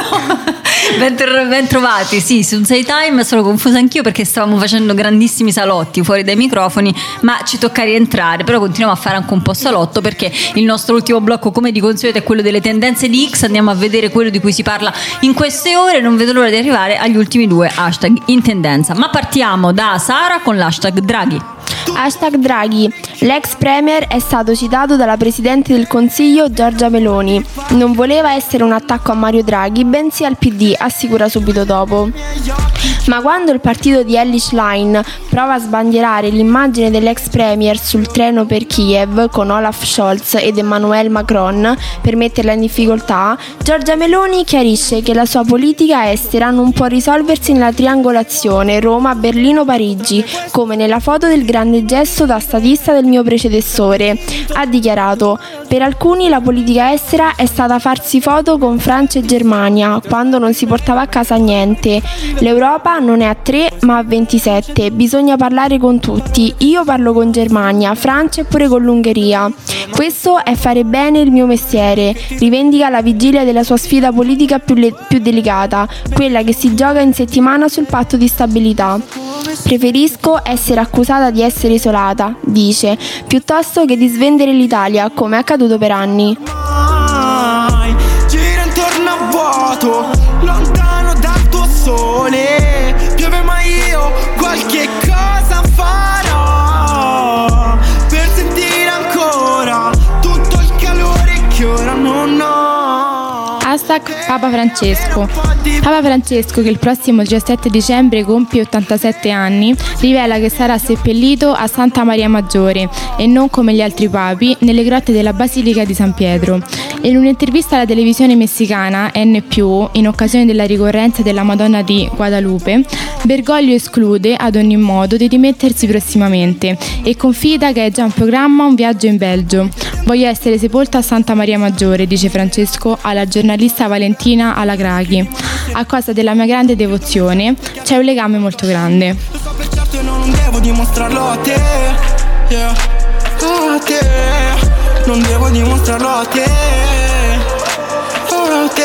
Ben trovati, sì, su Say Time. Sono confusa anch'io perché stavamo facendo grandissimi salotti fuori dai microfoni, ma ci tocca rientrare, però continuiamo a fare anche un po' salotto perché il nostro ultimo blocco, come di consueto, è quello delle tendenze di X. Andiamo a vedere quello di cui si parla in queste ore. Non vedo l'ora di arrivare agli ultimi 2 hashtag in tendenza, ma partiamo da Sara con l'hashtag Draghi. Hashtag Draghi. L'ex premier è stato citato dalla Presidente del Consiglio Giorgia Meloni. Non voleva essere un attacco a Mario Draghi, bensì al PD, assicura subito dopo. Ma quando il partito di Elly Schlein prova a sbandierare l'immagine dell'ex premier sul treno per Kiev con Olaf Scholz ed Emmanuel Macron per metterla in difficoltà, Giorgia Meloni chiarisce che la sua politica estera non può risolversi nella triangolazione Roma-Berlino-Parigi, come nella foto del grande gesto da statista del mio predecessore. Ha dichiarato: per alcuni la politica estera è stata farsi foto con Francia e Germania quando non si portava a casa niente. L'Europa non è a 3 ma a 27, bisogna parlare con tutti. Io parlo con Germania, Francia e pure con l'Ungheria. Questo è fare bene il mio mestiere. Rivendica la vigilia della sua sfida politica più delicata, quella che si gioca in settimana sul patto di stabilità. Preferisco essere accusata di essere isolata, dice, piuttosto che di svendere l'Italia, come è accaduto per anni. Gira intorno a vuoto, lontano dal tuo sole. Piove ma io qualche cosa farò per sentire ancora tutto il calore che ora non ho. Hashtag Papa Francesco. Papa Francesco, che il prossimo 17 dicembre compie 87 anni, rivela che sarà seppellito a Santa Maria Maggiore e non come gli altri papi nelle grotte della Basilica di San Pietro. In un'intervista alla televisione messicana N+, in occasione della ricorrenza della Madonna di Guadalupe, Bergoglio esclude ad ogni modo di dimettersi prossimamente e confida che è già in programma un viaggio in Belgio. Voglio essere sepolto a Santa Maria Maggiore, dice Francesco alla giornalista Valentina Alagraghi. A causa della mia grande devozione c'è un legame molto grande. Non devo dimostrarlo a te, yeah. A te. Non devo dimostrarlo a te, a te.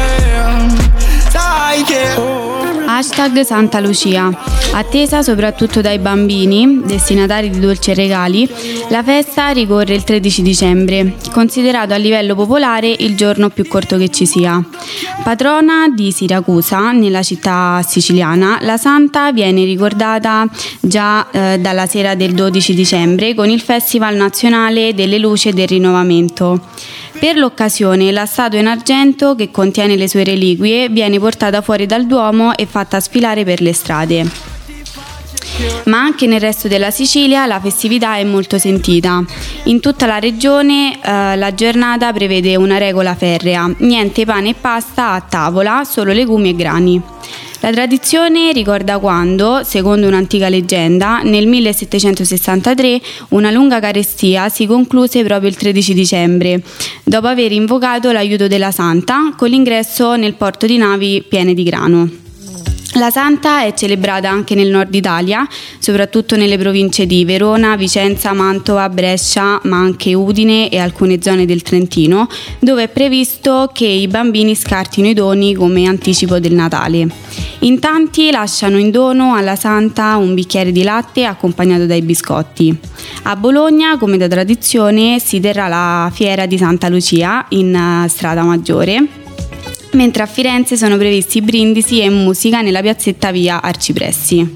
Sai che Hashtag Santa Lucia. Attesa soprattutto dai bambini, destinatari di dolci e regali, la festa ricorre il 13 dicembre, considerato a livello popolare il giorno più corto che ci sia. Patrona di Siracusa, nella città siciliana, la Santa viene ricordata già dalla sera del 12 dicembre con il Festival Nazionale delle Luci e del Rinnovamento. Per l'occasione la statua in argento che contiene le sue reliquie viene portata fuori dal Duomo e fatta sfilare per le strade. Ma anche nel resto della Sicilia la festività è molto sentita. In tutta la regione la giornata prevede una regola ferrea: niente pane e pasta a tavola, solo legumi e grani. La tradizione ricorda quando, secondo un'antica leggenda, nel 1763 una lunga carestia si concluse proprio il 13 dicembre, dopo aver invocato l'aiuto della Santa con l'ingresso nel porto di navi piene di grano. La Santa è celebrata anche nel nord Italia, soprattutto nelle province di Verona, Vicenza, Mantova, Brescia, ma anche Udine e alcune zone del Trentino, dove è previsto che i bambini scartino i doni come anticipo del Natale. In tanti lasciano in dono alla Santa un bicchiere di latte accompagnato dai biscotti. A Bologna, come da tradizione, si terrà la fiera di Santa Lucia in Strada Maggiore, mentre a Firenze sono previsti brindisi e musica nella piazzetta via Arcipressi.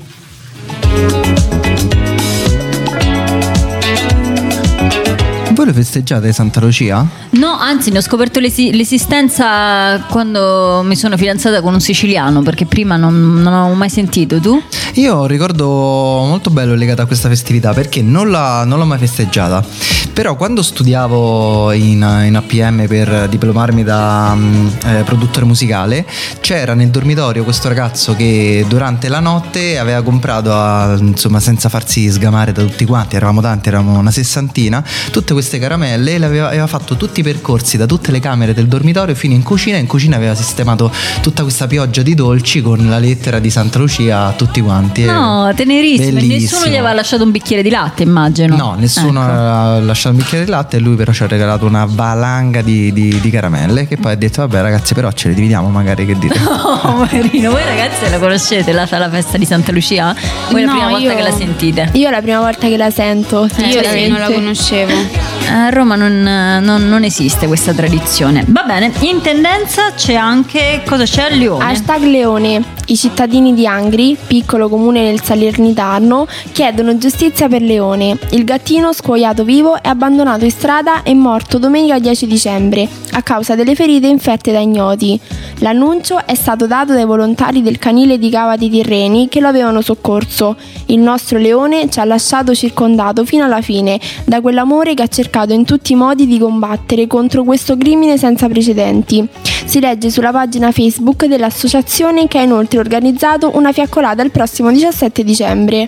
Voi lo festeggiate Santa Lucia? No, anzi ne ho scoperto l'esistenza quando mi sono fidanzata con un siciliano, perché prima non avevo mai sentito. Tu? Io ho un ricordo molto bello legato a questa festività, perché non l'ho mai festeggiata. Però quando studiavo in APM per diplomarmi da produttore musicale, c'era nel dormitorio questo ragazzo che durante la notte aveva comprato, insomma senza farsi sgamare da tutti quanti, eravamo tanti, eravamo una sessantina, tutte queste caramelle, e aveva fatto tutti i percorsi da tutte le camere del dormitorio fino in cucina. In cucina aveva sistemato tutta questa pioggia di dolci con la lettera di Santa Lucia a tutti quanti. No, tenerissimo. Nessuno gli aveva lasciato un bicchiere di latte, immagino. No, nessuno ha lasciato un bicchiere di latte, e lui però ci ha regalato una valanga di caramelle, che poi ha detto vabbè ragazzi, però ce le dividiamo magari, che dite? No, Marino, voi ragazzi la conoscete la festa di Santa Lucia? Voi è la prima volta che la sentite? Io è la prima volta che la sento. Io sì, non la conoscevo. A Roma non esiste questa tradizione. Va bene, in tendenza c'è anche, cosa c'è? Leone. #Leone. I cittadini di Angri, piccolo comune nel Salernitano, chiedono giustizia per Leone. Il gattino, scuoiato vivo, è abbandonato in strada e morto domenica 10 dicembre a causa delle ferite infette da ignoti. L'annuncio è stato dato dai volontari del canile di Cava dei Tirreni che lo avevano soccorso. Il nostro Leone ci ha lasciato circondato fino alla fine da quell'amore che ha cercato in tutti i modi di combattere contro questo crimine senza precedenti. Si legge sulla pagina Facebook dell'associazione, che ha inoltre organizzato una fiaccolata il prossimo 17 dicembre.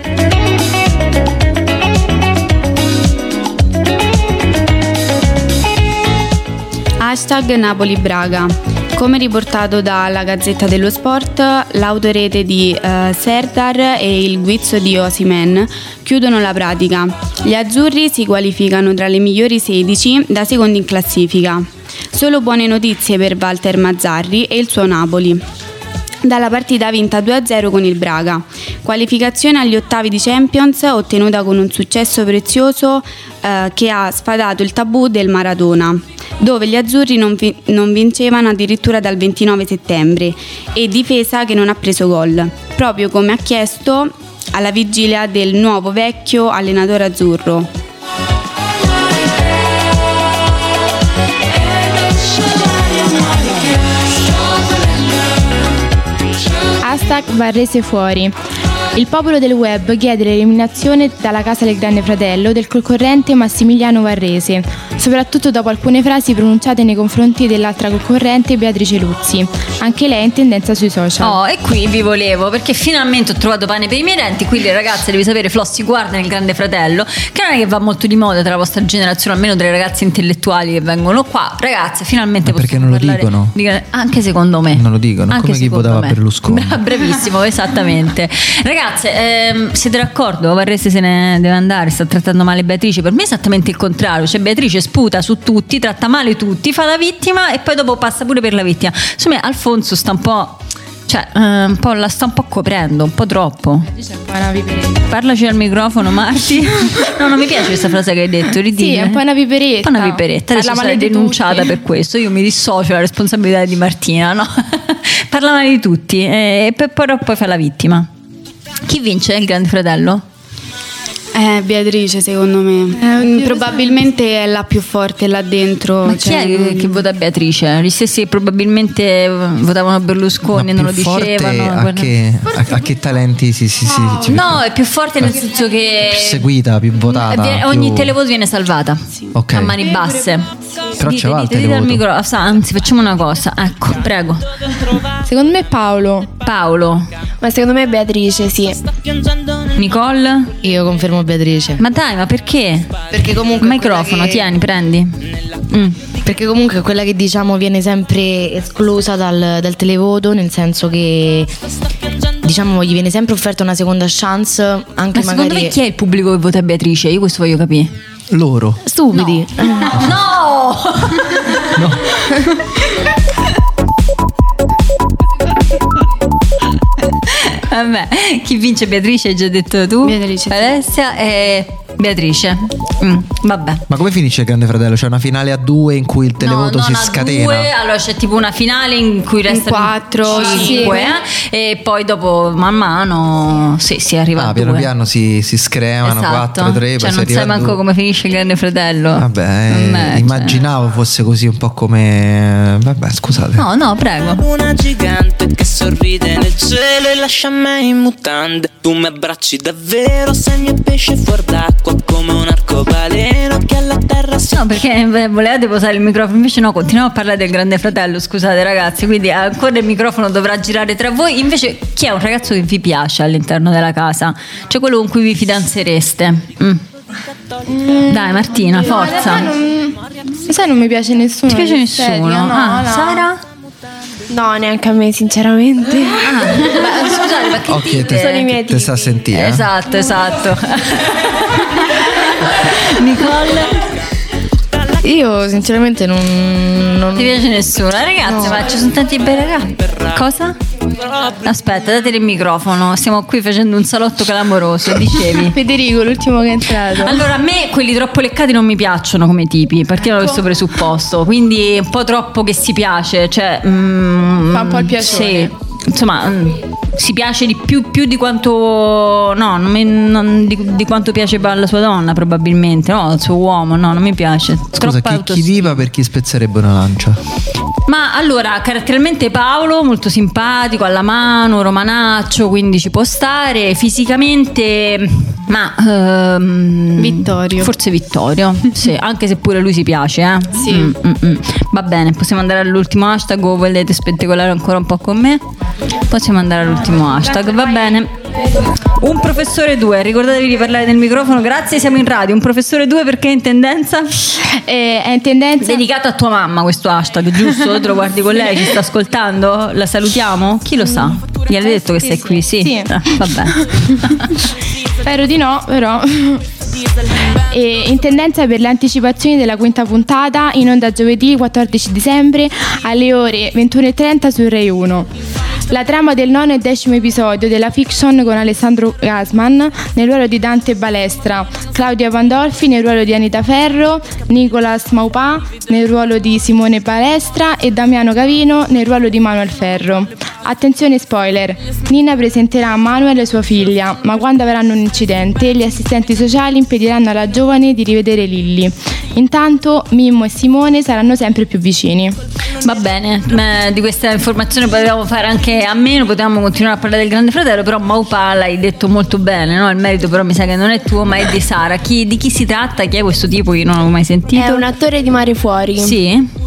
#Napoli-Braga. Come riportato dalla Gazzetta dello Sport, l'autorete di Serdar e il guizzo di Osimhen chiudono la pratica. Gli azzurri si qualificano tra le migliori 16 da secondi in classifica. Solo buone notizie per Walter Mazzarri e il suo Napoli dalla partita vinta 2-0 con il Braga. Qualificazione agli ottavi di Champions ottenuta con un successo prezioso che ha sfadato il tabù del Maradona, dove gli azzurri non vincevano addirittura dal 29 settembre, e difesa che non ha preso gol, proprio come ha chiesto alla vigilia del nuovo vecchio allenatore azzurro. #Varese fuori. Il popolo del web chiede l'eliminazione dalla casa del Grande Fratello del concorrente Massimiliano Varrese, soprattutto dopo alcune frasi pronunciate nei confronti dell'altra concorrente Beatrice Luzzi. Anche lei è in tendenza sui social. Oh, e qui vi volevo, perché finalmente ho trovato pane per i miei denti. Qui le ragazze, devi sapere, Flossi guarda nel Grande Fratello, che non è che va molto di moda tra la vostra generazione, almeno tra i ragazzi intellettuali che vengono qua. Ragazze, finalmente perché non lo dicono? Anche secondo me. Non lo dicono, anche come chi votava Berlusconi. Bravissimo, esattamente. Ragazze, siete d'accordo? Varrese se ne deve andare, sta trattando male Beatrice. Per me è esattamente il contrario, cioè Beatrice sputa su tutti, tratta male tutti, fa la vittima e poi dopo passa pure per la vittima. Secondo me Alfonso sta un po', cioè la sta un po' coprendo, un po' troppo. Parlaci al microfono, Marti. No, non mi piace questa frase che hai detto, ridì. Sì, è un po' una viperetta. Un po' una viperetta, adesso sarai denunciata per questo. Io mi dissocio dalla responsabilità di Martina, no? Parla male di tutti e poi fa la vittima. Chi vince il Grande Fratello? Beatrice, secondo me. Probabilmente è la più forte là dentro. Ma chi è che vota Beatrice? Gli stessi che probabilmente votavano Berlusconi e non lo dicevano. A che talenti si No, è più forte nel senso che più seguita, più votata. Ogni televoto viene salvata a mani basse. Però c'è il dite al microfono. Anzi, facciamo una cosa. Ecco, prego. Secondo me Paolo. Ma secondo me Beatrice, sì. Nicole? Io confermo Beatrice. Ma dai, ma perché? Perché comunque il microfono, tieni, prendi. Perché comunque è quella che diciamo viene sempre esclusa dal televoto, nel senso che diciamo gli viene sempre offerta una seconda chance, anche ma magari. Secondo me chi è il pubblico che vota Beatrice? Io questo voglio capire. Loro. Stupidi. No. Vabbè, chi vince Beatrice hai già detto tu? Beatrice. Alessia e Beatrice. Vabbè. Ma come finisce il Grande Fratello? C'è una finale a 2 in cui il televoto si scatena? 2, allora c'è tipo una finale in cui restano 4, 5 e poi dopo man mano si arriva a 2. Piano piano si scremano, esatto. 4, 3, cioè poi non sai manco come finisce il Grande Fratello. Vabbè, immaginavo fosse così un po' come. Vabbè, scusate. No, prego. Una gigante che sorride nel cielo e lascia me in mutande. Tu mi abbracci davvero, sei il mio pesce fuor d'acqua come un arcobaleno che alla terra si. No, perché volevate posare il microfono, invece no, continuiamo a parlare del Grande Fratello, scusate ragazzi, quindi ancora il microfono dovrà girare tra voi. Invece chi è un ragazzo che vi piace all'interno della casa? Cioè quello con cui vi fidanzereste? Dai Martina, forza. Sai, non mi piace nessuno. Ti piace nessuno? No. Sara? No, neanche a me sinceramente. Ma scusate, ma che ok, sono i miei te sta a sentire. Esatto. Nicole? Io sinceramente non ti piace nessuno, ragazzi, ma ci sono tanti bei ragazzi. Cosa? Aspetta, dateli il microfono, stiamo qui facendo un salotto clamoroso, dicevi. Federico, l'ultimo che è entrato. Allora, a me quelli troppo leccati non mi piacciono come tipi, partiamo da questo presupposto, quindi un po' troppo che si piace, cioè fa un po' il piacere. Sì, insomma, si piace di più di quanto di quanto piace alla sua donna, probabilmente, no, al suo uomo, no, non mi piace. Scusa, chi viva per chi spezzerebbe una lancia? Ma allora, caratterialmente Paolo, molto simpatico, alla mano, romanaccio, quindi ci può stare. Fisicamente, ma Vittorio. Forse Vittorio, sì, anche se pure lui si piace, Sì. Va bene, possiamo andare all'ultimo hashtag o volete spettacolare ancora un po' con me? Possiamo andare all'ultimo hashtag, va bene. Un professore 2, ricordatevi di parlare nel microfono, grazie, siamo in radio. Un professore 2 perché è in tendenza? È in tendenza. Dedicato a tua mamma questo hashtag, giusto? Te lo guardi con lei, ci sta ascoltando? La salutiamo? Chi lo sa? Gli hai detto che sei qui? Sì. Vabbè. Spero di no, però. E in tendenza per le anticipazioni della quinta puntata, in onda giovedì 14 dicembre alle ore 21:30 su Rai 1. La trama del 9° e 10° episodio della fiction con Alessandro Gasman nel ruolo di Dante Balestra, Claudia Pandolfi nel ruolo di Anita Ferro, Nicolas Maupin nel ruolo di Simone Balestra e Damiano Gavino nel ruolo di Manuel Ferro. Attenzione spoiler, Nina presenterà Manuel sua figlia, ma quando avranno un incidente gli assistenti sociali impediranno alla giovane di rivedere Lilly. Intanto Mimmo e Simone saranno sempre più vicini. Va bene, di questa informazione potevamo fare anche a meno, potevamo continuare a parlare del Grande Fratello, però Maupa l'hai detto molto bene, no? Il merito però mi sa che non è tuo ma è di Sara. Di chi si tratta? Chi è questo tipo? Io non l'ho mai sentito. È un attore di Mare Fuori. Sì?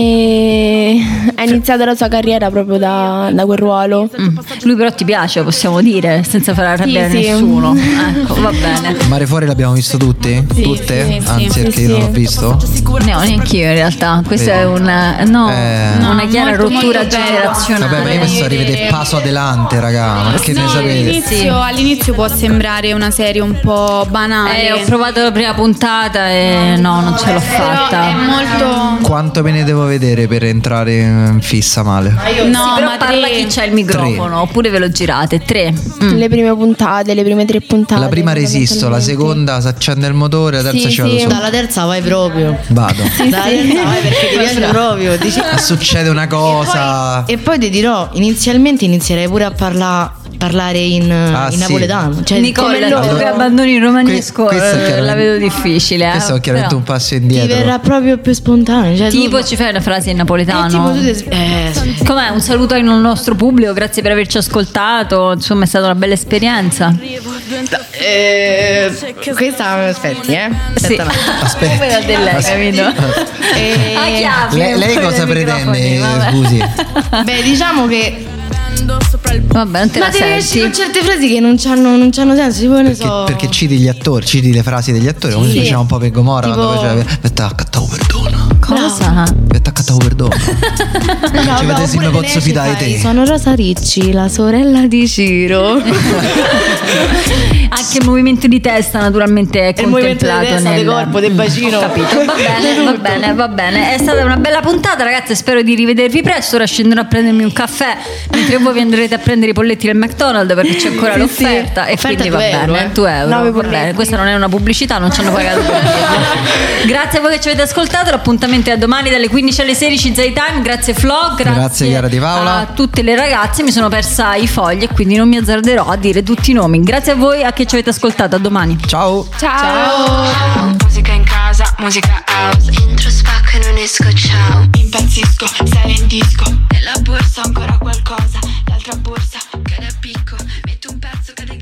E ha iniziato la sua carriera proprio da quel ruolo. Lui però ti piace, possiamo dire, senza far arrabbiare nessuno. Ecco, va bene. Mare Fuori l'abbiamo visto tutti? Sì, tutte? sì, Anzi, sì, perché sì. io non l'ho visto. No, neanche io in realtà. Questa è una chiara rottura generazionale. Vabbè, ma io mi sto a rivedere Paso Adelante, raga. Ma che ne sapete? All'inizio può sembrare una serie un po' banale. Ho provato la prima puntata e no, non ce l'ho fatta. È molto. Quanto me ne devo vedere per entrare in fissa male? No, però parla chi c'ha il microfono, oppure ve lo girate. 3. Le prime puntate, le prime 3 puntate. La prima resisto, la seconda si accende il motore, la terza ci vado sopra. Dalla terza vai proprio. Vado. Dalla terza vai perché ti piace proprio. Succede una cosa. E poi ti dirò, inizialmente inizierei pure a parlare parlare in napoletano. Cioè, Nicola, come che abbandoni il romanesco la vedo difficile. Questo è chiaramente un passo indietro. Ti verrà proprio più spontaneo. Cioè, tipo ci fai una frase in napoletano. Com'è? Un saluto al nostro pubblico, grazie per averci ascoltato. Insomma, è stata una bella esperienza. Questa aspetti, Sì. Aspetta. Come la del lei, capito? Lei cosa pretende? Scusi. Beh, diciamo che vabbè, non te la devi uscire senti. con certe frasi che non c'hanno senso, tipo ne so. Perché citi gli attori, citi le frasi degli attori, come faceva un po' per Gomorra quando faceva "Vetta perdona". Cosa? Vetta perdona. Ci vede se mi posso fidare di te. Sono Rosa Ricci, la sorella di Ciro. Anche il movimento di testa naturalmente è il movimento di contemplato testa, nel di corpo, del bacino. Ho capito. Va bene. È stata una bella puntata, ragazzi. Spero di rivedervi presto. Ora scenderò a prendermi un caffè mentre voi vi andrete a prendere i polletti del McDonald's, perché c'è ancora l'offerta. E quindi va bene, 2 euro. Va bene. Questa non è una pubblicità, non ci hanno pagato per dirlo. Grazie a voi che ci avete ascoltato. L'appuntamento è a domani dalle 15 alle 16 Zaytime. Grazie Flo, grazie Chiara Di Paola, a tutte le ragazze. Mi sono persa i fogli e quindi non mi azzarderò a dire tutti i nomi. Grazie a voi a che ci avete ascoltato. A domani. Ciao. Musica in casa, musica house. Entro, spacco e non esco, ciao. Impazzisco, sei in disco. Nella borsa ancora qualcosa. L'altra borsa cade a picco. Metto un pezzo, cade